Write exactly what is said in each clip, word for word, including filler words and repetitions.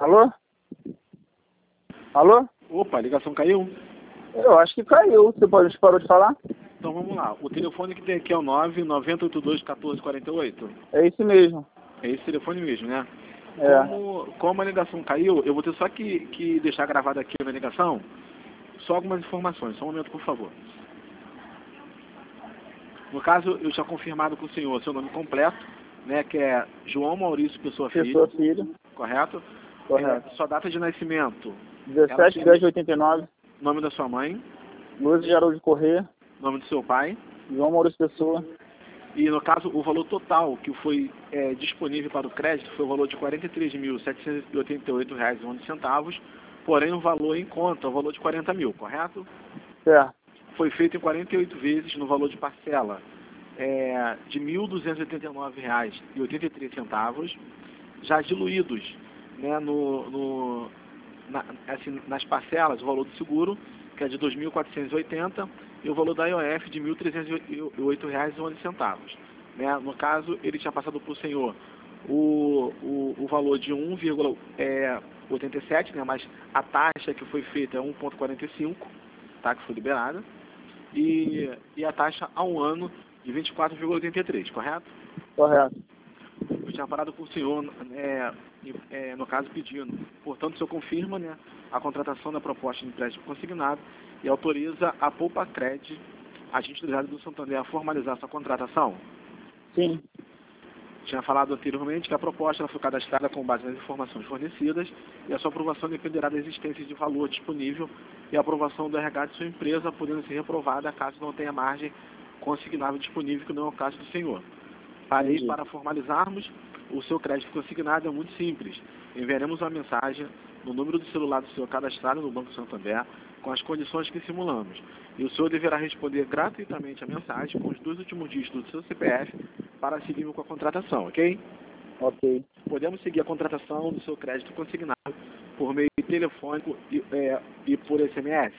Alô? Alô? Opa, a ligação caiu? Eu acho que caiu. Você pode, parou de falar? Então vamos lá. O telefone que tem aqui é o nove nove oito dois um quatro quatro oito. É isso mesmo. É esse telefone mesmo, né? É. Como, como a ligação caiu, eu vou ter só que, que deixar gravado aqui na ligação só algumas informações. Só um momento, por favor. No caso, eu tinha confirmado com o senhor seu nome completo, né? Que é João Maurício Pessoa Filho. Pessoa Filho. Correto? Correto. É, sua data de nascimento. dezessete de dez de oitenta e nove. Nome da sua mãe. Luiz de Araújo Corrêa. Nome do seu pai. João Maurício Pessoa. E, no caso, o valor total que foi é, disponível para o crédito foi o valor de quarenta e três mil setecentos e oitenta e oito reais e onze centavos, porém o valor em conta é o valor de quarenta mil, correto? Certo. Foi feito em quarenta e oito vezes no valor de parcela é, de mil duzentos e oitenta e nove reais e oitenta e três centavos, já diluídos, né, no, no, na, assim, nas parcelas, o valor do seguro, que é de dois mil quatrocentos e oitenta, e o valor da I O F de mil trezentos e oito reais e onze centavos. Né? No caso, ele tinha passado para o senhor o, o, o valor de um vírgula oitenta e sete, né? Mas a taxa que foi feita é um vírgula quarenta e cinco, tá? Que foi liberada, e, e a taxa ao ano de vinte e quatro vírgula oitenta e três, correto? Correto. Eu tinha parado com o senhor, é, é, no caso, pedindo. Portanto, o senhor confirma, né, a contratação da proposta de empréstimo consignado e autoriza a Poupa-Cred, agente utilizado do Santander, a formalizar sua contratação? Sim. Tinha falado anteriormente que a proposta ela foi cadastrada com base nas informações fornecidas e a sua aprovação dependerá da existência de valor disponível e a aprovação do R H de sua empresa, podendo ser reprovada caso não tenha margem consignável disponível, que não é o caso do senhor. Para, aí, para formalizarmos o seu crédito consignado é muito simples. Enviaremos uma mensagem no número do celular do senhor cadastrado no Banco Santander com as condições que simulamos. E o senhor deverá responder gratuitamente a mensagem com os dois últimos dígitos do seu C P F para seguir com a contratação, ok? Ok. Podemos seguir a contratação do seu crédito consignado por meio telefônico e, é, e por S M S?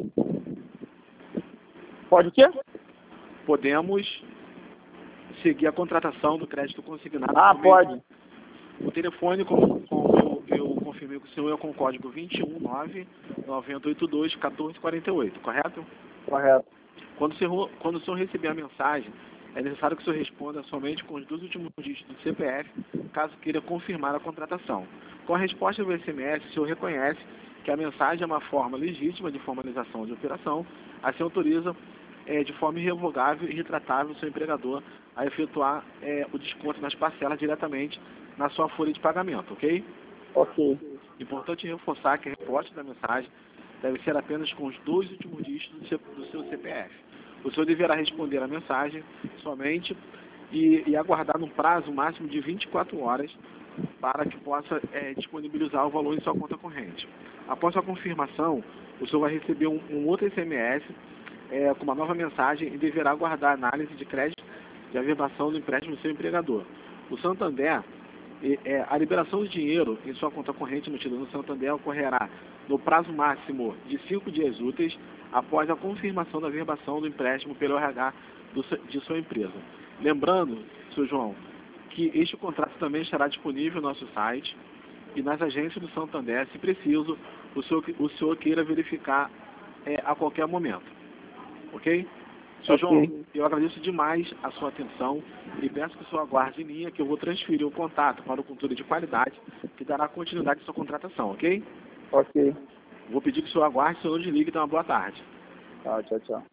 Pode o quê? Podemos seguir a contratação do crédito consignado. Ah, pode. O telefone, como, como eu, eu confirmei com o senhor, é com o código vinte e um nove nove oito dois um quatro quatro oito, correto? Correto. Quando o, senhor, quando o senhor receber a mensagem, é necessário que o senhor responda somente com os dois últimos dígitos do C P F, caso queira confirmar a contratação. Com a resposta do S M S, o senhor reconhece que a mensagem é uma forma legítima de formalização de operação, assim autoriza é, de forma irrevogável e retratável o seu empregador a efetuar é, o desconto nas parcelas diretamente na sua folha de pagamento, ok? Ok. Importante reforçar que a resposta da mensagem deve ser apenas com os dois últimos dígitos do seu, do seu C P F. O senhor deverá responder a mensagem somente e, e aguardar no prazo máximo de vinte e quatro horas para que possa é, disponibilizar o valor em sua conta corrente. Após a confirmação, o senhor vai receber um, um outro S M S é, com uma nova mensagem e deverá aguardar a análise de crédito de averbação do empréstimo do seu empregador. O Santander, é, a liberação do dinheiro em sua conta corrente emitida no Santander ocorrerá no prazo máximo de cinco dias úteis após a confirmação da averbação do empréstimo pelo R H do, de sua empresa. Lembrando, senhor João, que este contrato também estará disponível no nosso site e nas agências do Santander, se preciso, o senhor, o senhor queira verificar é, a qualquer momento. Ok? Senhor Ok. João, eu agradeço demais a sua atenção e peço que o senhor aguarde em linha que eu vou transferir o contato para o controle de qualidade que dará continuidade à sua contratação, ok? Ok. Vou pedir que o senhor aguarde, o senhor não desligue, então uma boa tarde. Tá, tchau, tchau.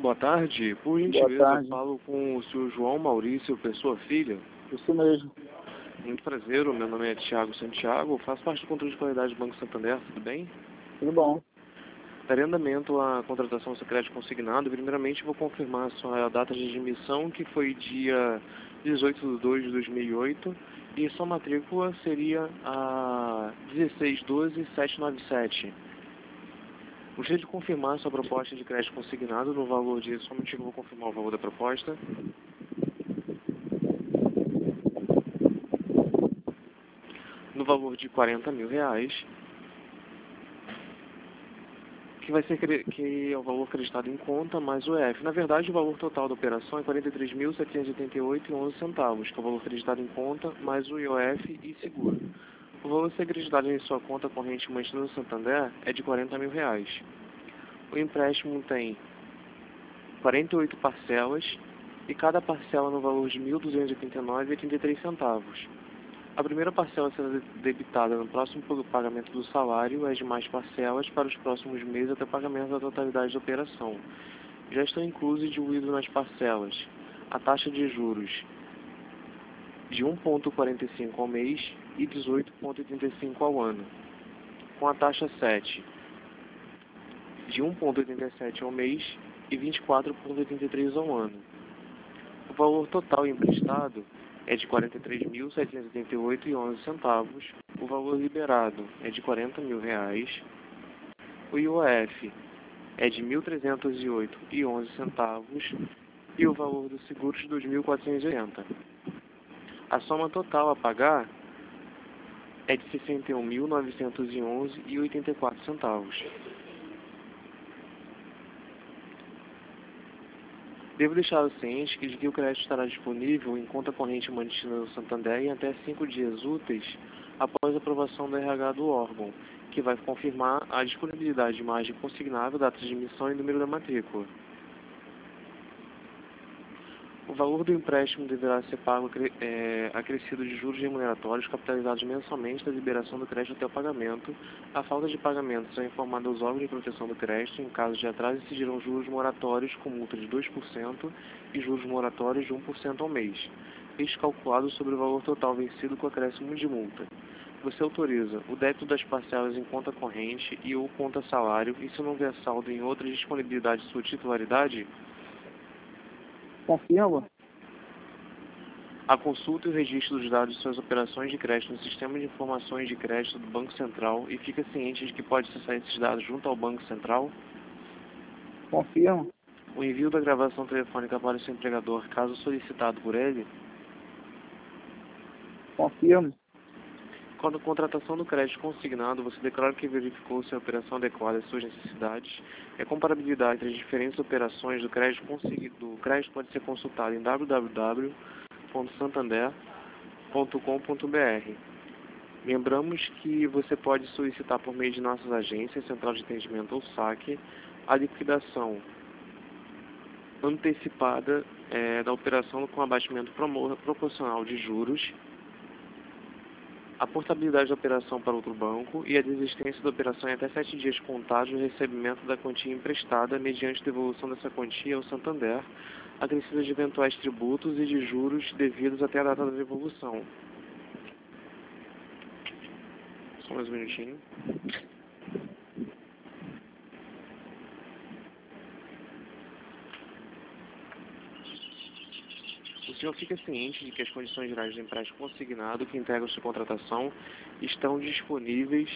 Boa tarde. Por Boa gentileza, tarde. eu falo com o senhor João Maurício, pessoa filha. Isso mesmo. Muito prazer, o meu nome é Thiago Santiago, faço parte do controle de qualidade do Banco Santander, tudo bem? Tudo bom. Daria andamento à contratação do seu crédito consignado. Primeiramente, vou confirmar a sua data de admissão, que foi dia dezoito de dois de dois mil e oito, e sua matrícula seria a dezesseis doze sete nove sete. Gostaria de confirmar a sua proposta de crédito consignado no valor de... Somente eu vou confirmar o valor da proposta. No valor de quarenta mil reais, que vai ser que é o valor acreditado em conta mais o E F. Na verdade, o valor total da operação é quarenta e três mil setecentos e oitenta e oito reais e onze centavos, que é o valor acreditado em conta mais o I O F e seguro. O valor a ser acreditado em sua conta corrente mantida no Santander é de quarenta mil reais. O empréstimo tem quarenta e oito parcelas e cada parcela no valor de mil duzentos e oitenta e nove reais e oitenta e três centavos. A primeira parcela será debitada no próximo pagamento do salário e as demais parcelas para os próximos meses até o pagamento da totalidade da operação. Já estão inclusos e diluídos nas parcelas a taxa de juros de um vírgula quarenta e cinco ao mês e dezoito vírgula oitenta e cinco ao ano, com a taxa sete de um vírgula oitenta e sete ao mês e vinte e quatro vírgula oitenta e três ao ano. O valor total emprestado é de quarenta e três mil setecentos e oitenta e oito reais e onze centavos. O valor liberado é de quarenta mil reais. O I O F é de mil trezentos e oito reais e onze centavos e o valor do seguro de dois mil quatrocentos e oitenta. A soma total a pagar é de sessenta e um mil novecentos e onze reais e oitenta e quatro centavos. Devo deixá-lo ciente de que o crédito estará disponível em conta corrente mantida no Santander em até cinco dias úteis após a aprovação do R H do órgão, que vai confirmar a disponibilidade de margem consignável, data de emissão e número da matrícula. O valor do empréstimo deverá ser pago é, acrescido de juros remuneratórios capitalizados mensalmente da liberação do crédito até o pagamento. A falta de pagamento será informada aos órgãos de proteção do crédito. Em caso de atraso, incidirão juros moratórios com multa de dois por cento e juros moratórios de um por cento ao mês, este calculado sobre o valor total vencido com acréscimo de multa. Você autoriza o débito das parcelas em conta corrente e ou conta salário, e se não houver saldo em outra disponibilidade de sua titularidade? Confirma? A consulta e o registro dos dados de suas operações de crédito no Sistema de Informações de Crédito do Banco Central e fica ciente de que pode acessar esses dados junto ao Banco Central? Confirma? O envio da gravação telefônica para o seu empregador, caso solicitado por ele? Confirma? Quando a contratação do crédito consignado, você declara que verificou se a operação adequada às suas necessidades e a comparabilidade entre as diferentes operações do crédito consignado. O crédito pode ser consultado em w w w ponto santander ponto com ponto b r. Lembramos que você pode solicitar por meio de nossas agências, Central de Atendimento ou saque, a liquidação antecipada é, da operação com abatimento proporcional de juros, a portabilidade da operação para outro banco e a desistência da operação em até sete dias contados do recebimento da quantia emprestada mediante devolução dessa quantia ao Santander, acrescida de eventuais tributos e de juros devidos até a data da devolução. Só mais um minutinho. O senhor fica ciente de que as condições gerais do empréstimo consignado que integram sua contratação estão disponíveis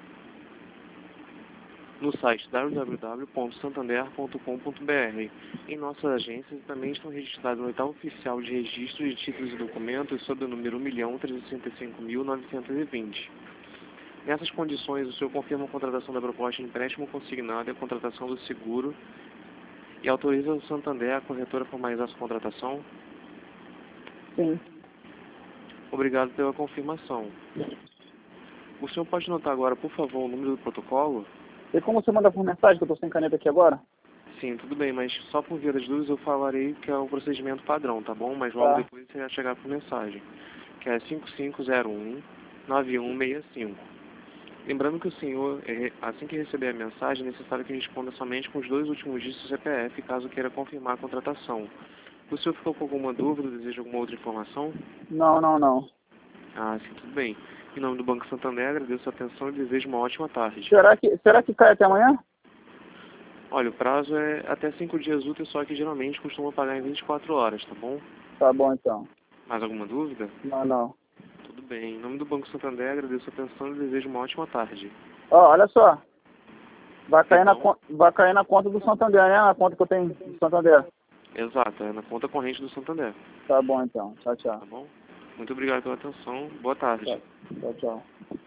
no site w w w ponto santander ponto com ponto b r. Em nossas agências também estão registrados no oitavo oficial de registro de títulos e documentos sob o número um milhão trezentos e sessenta e cinco mil novecentos e vinte. Nessas condições, o senhor confirma a contratação da proposta de empréstimo consignado e a contratação do seguro e autoriza o Santander, a corretora, a formalizar sua contratação? Sim. Obrigado pela confirmação. O senhor pode notar agora, por favor, o número do protocolo? E como você manda por mensagem, que eu estou sem caneta aqui agora? Sim, tudo bem, mas só por via das dúvidas eu falarei que é o procedimento padrão, tá bom? Mas logo Tá. depois você vai chegar por mensagem, que é cinco cinco zero um nove um seis cinco. Lembrando que o senhor, é, assim que receber a mensagem, é necessário que responda somente com os dois últimos dígitos do C P F, caso queira confirmar a contratação. O senhor ficou com alguma dúvida, deseja alguma outra informação? Não, não, não. Ah, sim, tudo bem. Em nome do Banco Santander, agradeço a atenção e desejo uma ótima tarde. Será que, será que cai até amanhã? Olha, o prazo é até cinco dias úteis, só que geralmente costuma pagar em vinte e quatro horas, tá bom? Tá bom, então. Mais alguma dúvida? Não, não. Tudo bem. Em nome do Banco Santander, agradeço a atenção e desejo uma ótima tarde. Ó, olha só. Vai cair, na, Então? con- vai cair na conta do Santander, né? Na conta que eu tenho do Santander. Exato, é na conta corrente do Santander, Tá bom, então. Tchau, tá tchau. bom? Muito obrigado pela atenção. Boa tarde. Tchau, tchau. tchau.